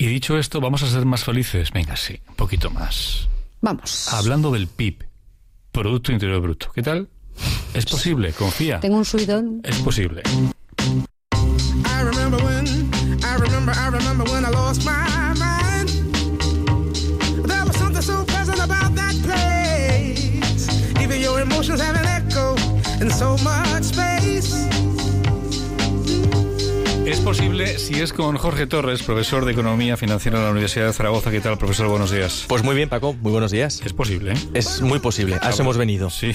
Y dicho esto, vamos a ser más felices. Venga, sí, un poquito más. Vamos. Hablando del PIB, Producto Interior Bruto. ¿Qué tal? Es posible, confía. Tengo un subidón. Es posible. I remember when I lost my mind. There was something so pleasant about that place. Even your emotions have an echo in so much space. Es posible si es con Jorge Torres, profesor de Economía Financiera de la Universidad de Zaragoza. ¿Qué tal, profesor? Buenos días. Pues muy bien, Paco. Muy buenos días. Es posible, ¿eh? Es muy posible. A eso hemos venido. Sí.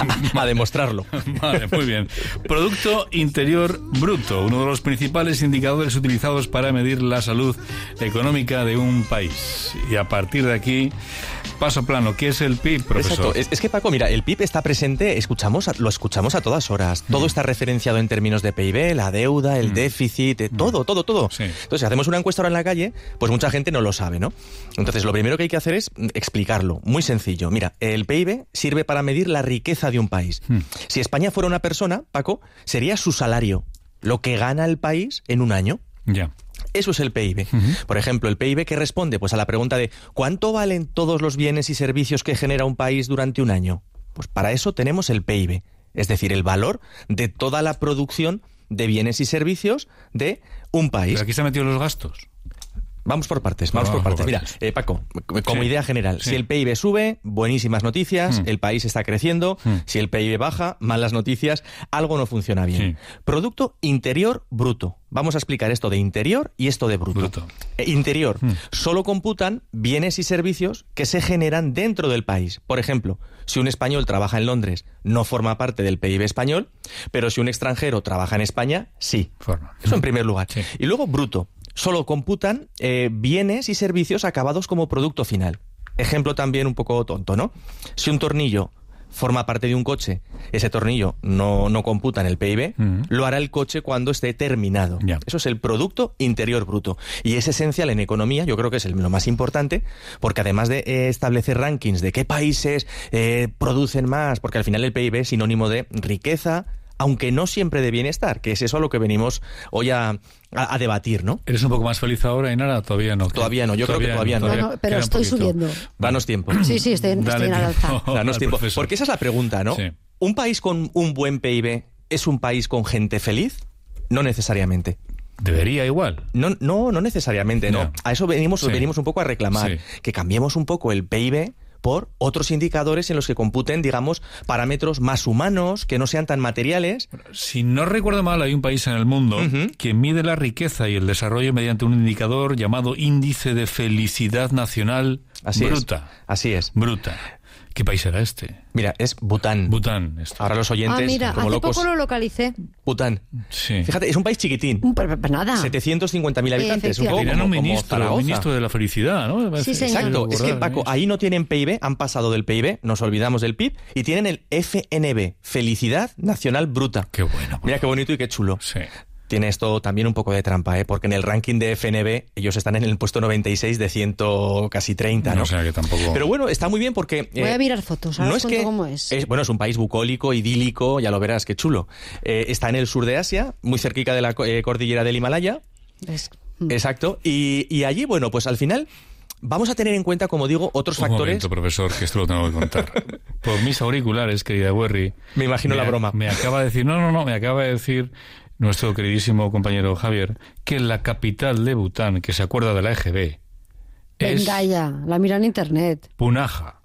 A demostrarlo. Vale, muy bien. Producto Interior Bruto, uno de los principales indicadores utilizados para medir la salud económica de un país. Y a partir de aquí, paso plano. ¿Qué es el PIB, profesor? Exacto. Es que, Paco, mira, el PIB está presente, lo escuchamos a todas horas. Todo está referenciado en términos de PIB, la deuda, el déficit, todo. Sí. Entonces, si hacemos una encuesta ahora en la calle, pues mucha gente no lo sabe, ¿no? Entonces, lo primero que hay que hacer es explicarlo. Muy sencillo. Mira, el PIB sirve para medir la riqueza de un país. Si España fuera una persona, Paco, sería su salario, lo que gana el país en un año. Ya. Eso es el PIB. Por ejemplo, el PIB que responde pues a la pregunta de ¿cuánto valen todos los bienes y servicios que genera un país durante un año? Pues para eso tenemos el PIB, es decir, el valor de toda la producción de bienes y servicios de un país. Pero aquí se han metido los gastos. Vamos por partes. Mira, Paco, como idea general, si el PIB sube, buenísimas noticias, el país está creciendo. Si el PIB baja, malas noticias, algo no funciona bien. Sí. Producto Interior Bruto. Vamos a explicar esto de interior y esto de bruto. Interior, solo computan bienes y servicios que se generan dentro del país. Por ejemplo, si un español trabaja en Londres, no forma parte del PIB español, pero si un extranjero trabaja en España, sí. Eso en primer lugar. Sí. Y luego bruto. Solo computan bienes y servicios acabados como producto final. Ejemplo también un poco tonto, ¿no? Si un tornillo forma parte de un coche, ese tornillo no computa en el PIB, lo hará el coche cuando esté terminado. Ya. Eso es el Producto Interior Bruto. Y es esencial en economía, yo creo que es lo más importante, porque además de establecer rankings de qué países producen más, porque al final el PIB es sinónimo de riqueza, aunque no siempre de bienestar, que es eso a lo que venimos hoy a debatir, ¿no? ¿Eres un poco más feliz ahora, Ainara? Todavía no. Todavía no, yo creo que todavía no. No, pero estoy subiendo. Danos tiempo. Sí, estoy en alza. Danos tiempo. Porque esa es la pregunta, ¿no? Sí. ¿Un país con un buen PIB es un país con gente feliz? No necesariamente. Debería igual. No necesariamente, no. Ya. A eso venimos un poco a reclamar. Sí. Que cambiemos un poco el PIB por otros indicadores en los que computen, digamos, parámetros más humanos, que no sean tan materiales. Si no recuerdo mal, hay un país en el mundo que mide la riqueza y el desarrollo mediante un indicador llamado Índice de Felicidad Nacional Bruta. Así es. Bruta. ¿Qué país era este? Mira, es Bután. Bután. Ahora los oyentes, mira, como hace locos. poco lo localicé. Bután. Sí. Fíjate, es un país chiquitín. Pero nada. 750.000 habitantes. Un poco Tenían un como ministro de la felicidad, ¿no? Sí, señor. Exacto. Es que, Paco, ahí no tienen PIB, han pasado del PIB, nos olvidamos del PIB, y tienen el FNB, Felicidad Nacional Bruta. Qué bueno. Mira qué bonito y qué chulo. Sí. Tiene esto también un poco de trampa, porque en el ranking de FNB ellos están en el puesto 96 de 100 casi 30, ¿no? O sea que tampoco... Pero bueno, está muy bien porque... Voy a mirar fotos, ahora os cuento cómo es. Bueno, es un país bucólico, idílico, ya lo verás, qué chulo. Está en el sur de Asia, muy cerquita de la cordillera del Himalaya. ¿Ves? Exacto. Y allí, bueno, pues al final... Vamos a tener en cuenta, como digo, otros factores... Un momento, profesor, que esto lo tengo que contar. Por mis auriculares, querida Werry... Me imagino la broma. Me acaba de decir... No, me acaba de decir nuestro queridísimo compañero Javier que la capital de Bután, que se acuerda de la EGB, es... Venga ya, la mira en internet. Punaja.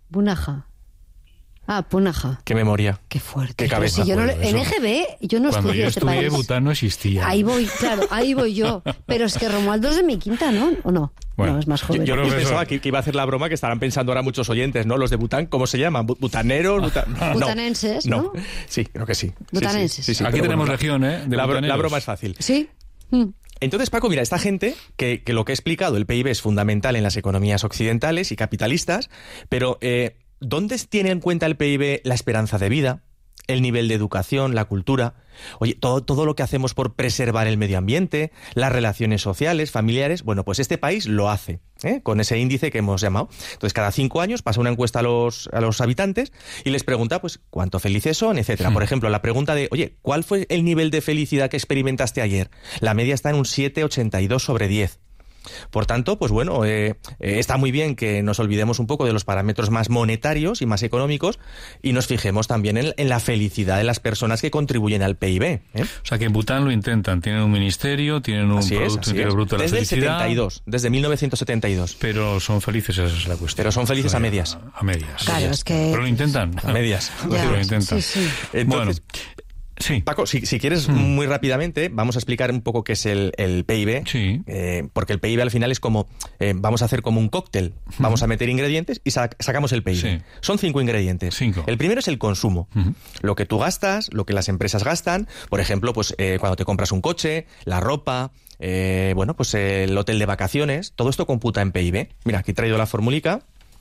Punaja. Qué memoria. Qué fuerte. Qué cabeza. Si yo no, Pues en eso. EGB yo no Cuando estudié yo este estudié, país. Bután no existía. Ahí voy yo. Pero es que Romualdo es de mi quinta, ¿no? ¿O no? Bueno, no, es más joven. Yo pensaba que iba a hacer la broma que estarán pensando ahora muchos oyentes, ¿no? Los de Bután, ¿cómo se llaman? ¿Butaneros? Butanenses, ¿no? Sí, creo que sí. Butanenses. Sí, Aquí pero tenemos bueno, legión, ¿eh? De la butaneros. broma es fácil. Sí. Entonces, Paco, mira, esta gente, que lo que he explicado, el PIB es fundamental en las economías occidentales y capitalistas, pero ¿dónde tiene en cuenta el PIB la esperanza de vida, el nivel de educación, la cultura? Oye, todo lo que hacemos por preservar el medio ambiente, las relaciones sociales, familiares, bueno, pues este país lo hace, con ese índice que hemos llamado. Entonces, cada 5 años pasa una encuesta a los habitantes y les pregunta, pues, cuánto felices son, etcétera. Por ejemplo, la pregunta de, oye, ¿cuál fue el nivel de felicidad que experimentaste ayer? La media está en un 7,82 sobre 10. Por tanto, pues bueno, está muy bien que nos olvidemos un poco de los parámetros más monetarios y más económicos y nos fijemos también en la felicidad de las personas que contribuyen al PIB. O sea, que en Bután lo intentan. Tienen un ministerio, tienen un Producto Interior Bruto de la felicidad. Desde 1972. Pero son felices, esa es la cuestión. Pero son felices a medias. A medias. Claro, es que... Pero lo intentan. A medias. Ya, Lo intentan. sí. Entonces, sí. Paco, si quieres, muy rápidamente, vamos a explicar un poco qué es el PIB. Sí. Porque el PIB al final es como, vamos a hacer como un cóctel. Vamos a meter ingredientes y sacamos el PIB. Sí. Son 5 ingredientes. 5. El primero es el consumo. Lo que tú gastas, lo que las empresas gastan. Por ejemplo, pues cuando te compras un coche, la ropa, pues el hotel de vacaciones. Todo esto computa en PIB. Mira, aquí he traído la formulica.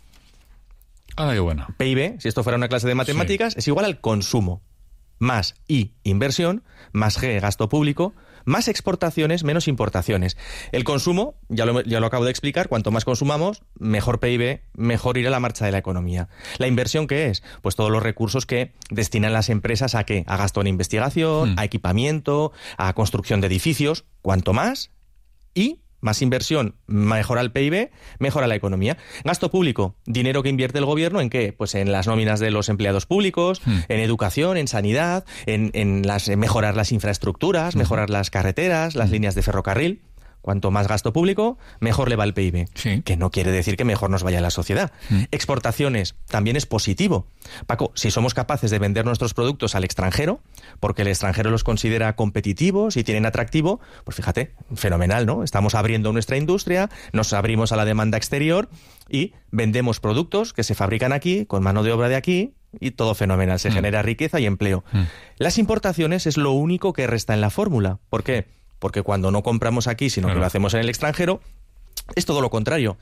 Ah, qué bueno. PIB, si esto fuera una clase de matemáticas, es igual al consumo. Más I, inversión, más G, gasto público, más exportaciones, menos importaciones. El consumo, ya lo acabo de explicar, cuanto más consumamos, mejor PIB, mejor irá la marcha de la economía. ¿La inversión qué es? Pues todos los recursos que destinan las empresas ¿a qué? A gasto en investigación, a equipamiento, a construcción de edificios. Cuanto más y más inversión, mejora el PIB, mejora la economía. Gasto público, dinero que invierte el gobierno, ¿en qué? Pues en las nóminas de los empleados públicos, en educación, en sanidad, en mejorar las infraestructuras, mejorar las carreteras, las líneas de ferrocarril. Cuanto más gasto público, mejor le va el PIB. Sí. Que no quiere decir que mejor nos vaya la sociedad. Exportaciones, también es positivo. Paco, si somos capaces de vender nuestros productos al extranjero, porque el extranjero los considera competitivos y tienen atractivo, pues fíjate, fenomenal, ¿no? Estamos abriendo nuestra industria, nos abrimos a la demanda exterior y vendemos productos que se fabrican aquí, con mano de obra de aquí, y todo fenomenal. Se genera riqueza y empleo. Las importaciones es lo único que resta en la fórmula. ¿Por qué? Porque cuando no compramos aquí, sino que lo hacemos en el extranjero, es todo lo contrario.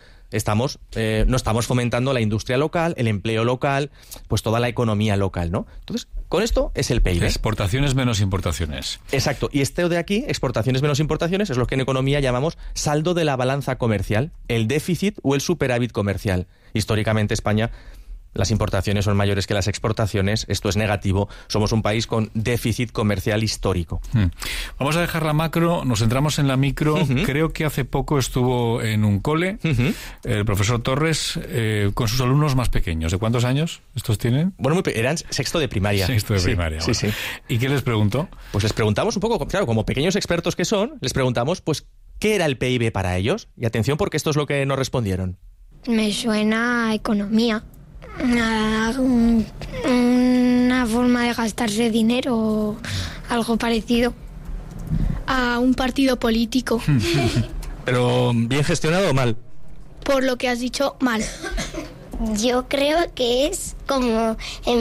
No estamos fomentando la industria local, el empleo local, pues toda la economía local, ¿no? Entonces, con esto es el PIB. Exportaciones menos importaciones. Exacto. Y esto de aquí, exportaciones menos importaciones, es lo que en economía llamamos saldo de la balanza comercial, el déficit o el superávit comercial. Históricamente España, las importaciones son mayores que las exportaciones, esto es negativo, somos un país con déficit comercial histórico. Vamos a dejar la macro, nos centramos en la micro. Creo que hace poco estuvo en un cole el profesor Torres con sus alumnos más pequeños. ¿De cuántos años estos tienen? Bueno, eran sexto de primaria. Sexto de primaria. Sí, bueno. sí. ¿Y qué les preguntó? Pues les preguntamos un poco, claro, como pequeños expertos que son, les preguntamos, pues, ¿qué era el PIB para ellos? Y atención, porque esto es lo que nos respondieron. Me suena a economía. Una forma de gastarse dinero o algo parecido. A un partido político. ¿Pero bien gestionado o mal? Por lo que has dicho, mal. Yo creo que es como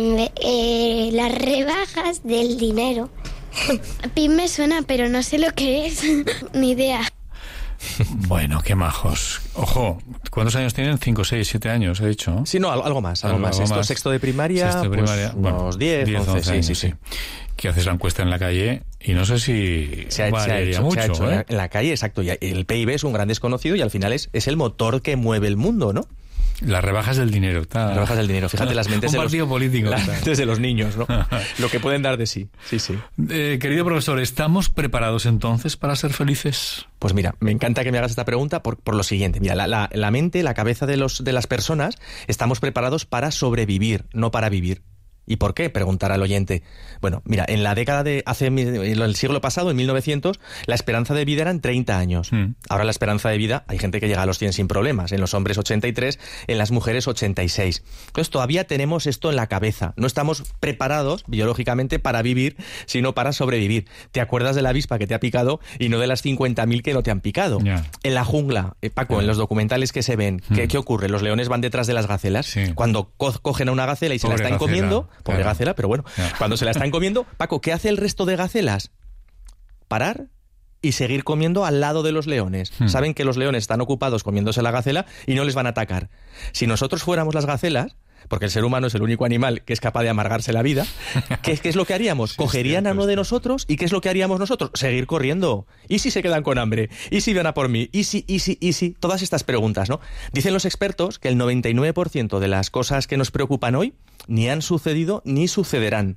las rebajas del dinero. A PIB me suena, pero no sé lo que es. Ni idea. Bueno, qué majos. Ojo, ¿cuántos años tienen? 5, 6, 7 años, he dicho, ¿no? Sí, no, algo más. Esto, sexto de primaria, Sexto de primaria. Pues, unos 10, 11 años, sí. Que haces la encuesta en la calle y no sé si se ha hecho mucho, ¿eh? En la calle, exacto. Y el PIB es un gran desconocido y al final es el motor que mueve el mundo, ¿no? Las rebajas del dinero. Las rebajas del dinero. Fíjate, las mentes un partido político. Las mentes de los niños, ¿no? Lo que pueden dar de sí. Sí. Querido profesor, ¿estamos preparados entonces para ser felices? Pues mira, me encanta que me hagas esta pregunta por lo siguiente. Mira, la mente, la cabeza de las personas, estamos preparados para sobrevivir, no para vivir. ¿Y por qué? Preguntará el oyente. Bueno, mira, en la década el siglo pasado, en 1900, la esperanza de vida eran 30 años. Ahora la esperanza de vida, hay gente que llega a los 100 sin problemas. En los hombres 83, en las mujeres 86. Entonces todavía tenemos esto en la cabeza. No estamos preparados biológicamente para vivir, sino para sobrevivir. ¿Te acuerdas de la avispa que te ha picado y no de las 50.000 que no te han picado? Yeah. En la jungla, Paco, en los documentales que se ven, ¿qué ocurre? Los leones van detrás de las gacelas. Sí. Cuando cogen a una gacela y se la están comiendo... Pobre gacela, pero bueno. Cuando se la están comiendo, Paco, ¿qué hace el resto de gacelas? Parar y seguir comiendo al lado de los leones. Saben que los leones están ocupados comiéndose la gacela y no les van a atacar. Si nosotros fuéramos las gacelas, porque el ser humano es el único animal que es capaz de amargarse la vida, ¿qué es lo que haríamos? Cogerían a uno de nosotros y ¿qué es lo que haríamos nosotros? Seguir corriendo. ¿Y si se quedan con hambre? ¿Y si van a por mí? ¿Y si? Todas estas preguntas, ¿no? Dicen los expertos que el 99% de las cosas que nos preocupan hoy ni han sucedido ni sucederán.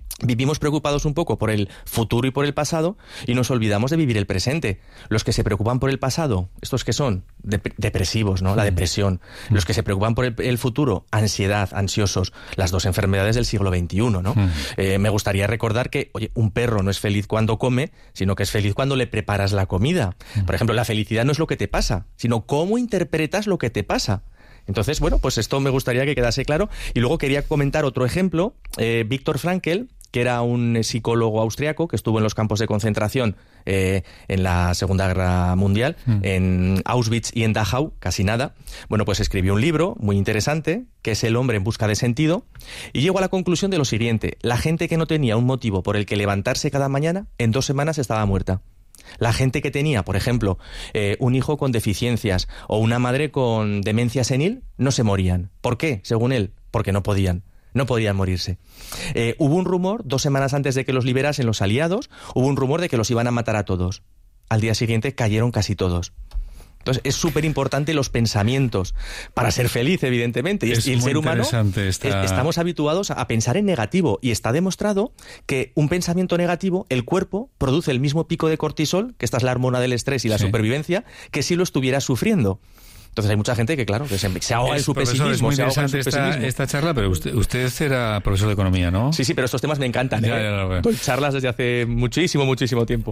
Vivimos preocupados un poco por el futuro y por el pasado y nos olvidamos de vivir el presente. Los que se preocupan por el pasado, estos que son depresivos, ¿no? La depresión. Los que se preocupan por el futuro, ansiedad, ansiosos. Las dos enfermedades del siglo XXI, ¿no? Me gustaría recordar que, oye, un perro no es feliz cuando come, sino que es feliz cuando le preparas la comida. Por ejemplo, la felicidad no es lo que te pasa, sino cómo interpretas lo que te pasa. Entonces, bueno, pues esto me gustaría que quedase claro. Y luego quería comentar otro ejemplo. Viktor Frankl, que era un psicólogo austriaco que estuvo en los campos de concentración en la Segunda Guerra Mundial, en Auschwitz y en Dachau, casi nada. Bueno, pues escribió un libro muy interesante, que es El hombre en busca de sentido, y llegó a la conclusión de lo siguiente: la gente que no tenía un motivo por el que levantarse cada mañana, en 2 semanas estaba muerta. La gente que tenía, por ejemplo, un hijo con deficiencias o una madre con demencia senil, no se morían. ¿Por qué? Según él, porque no podían morirse. Hubo un rumor, 2 semanas antes de que los liberasen los aliados, hubo un rumor de que los iban a matar a todos. Al día siguiente cayeron casi todos. Entonces es súper importante los pensamientos para ser feliz, evidentemente. Y el ser humano, estamos habituados a pensar en negativo, y está demostrado que un pensamiento negativo, el cuerpo produce el mismo pico de cortisol, que esta es la hormona del estrés y la supervivencia, que si lo estuviera sufriendo. Entonces hay mucha gente que, claro, que se ahoga en su pesimismo. Es muy interesante esta charla, pero usted era profesor de economía, ¿no? Sí, pero estos temas me encantan. Doy charlas desde hace muchísimo tiempo.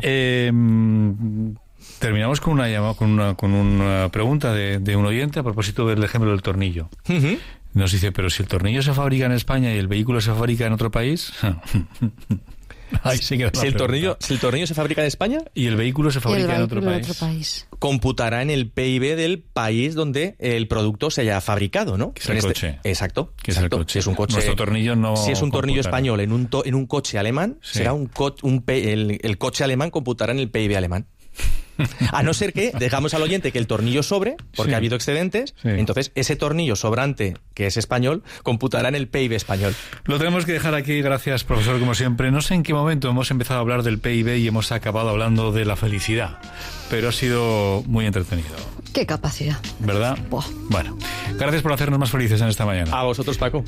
Terminamos con una pregunta de un oyente a propósito del ejemplo del tornillo. Nos dice, pero si el tornillo se fabrica en España y el vehículo se fabrica en otro país... Ahí sí que si el tornillo se fabrica en España y el vehículo se fabrica en otro país, computará en el PIB del país donde el producto se haya fabricado, ¿no? Que es el coche. Exacto. Si es un coche. Nuestro tornillo no. Si es un tornillo español en un coche alemán, será el coche alemán computará en el PIB alemán. A no ser que dejamos al oyente que el tornillo sobre, porque ha habido excedentes, entonces ese tornillo sobrante, que es español, computará en el PIB español. Lo tenemos que dejar aquí. Gracias, profesor, como siempre. No sé en qué momento hemos empezado a hablar del PIB y hemos acabado hablando de la felicidad, pero ha sido muy entretenido. Qué capacidad. ¿Verdad? Buah. Bueno, gracias por hacernos más felices en esta mañana. A vosotros, Paco.